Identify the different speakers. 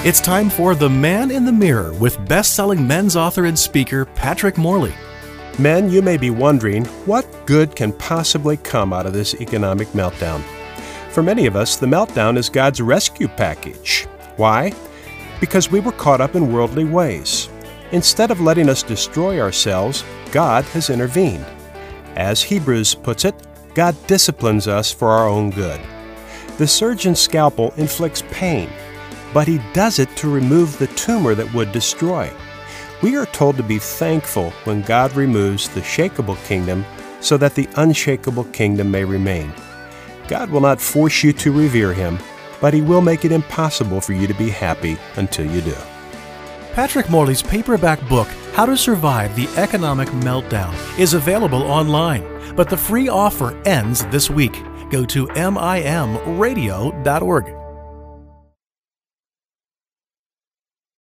Speaker 1: It's time for The Man in the Mirror with best-selling men's author and speaker Patrick Morley.
Speaker 2: Men, you may be wondering, what good can possibly come out of this economic meltdown? For many of us, the meltdown is God's rescue package. Why? Because we were caught up in worldly ways. Instead of letting us destroy ourselves, God has intervened. As Hebrews puts it, God disciplines us for our own good. The surgeon's scalpel inflicts pain, but he does it to remove the tumor that would destroy. We are told to be thankful when God removes the shakable kingdom so that the unshakable kingdom may remain. God will not force you to revere Him, but He will make it impossible for you to be happy until you do.
Speaker 1: Patrick Morley's paperback book, How to Survive the Economic Meltdown, is available online, but the free offer ends this week. Go to mimradio.org.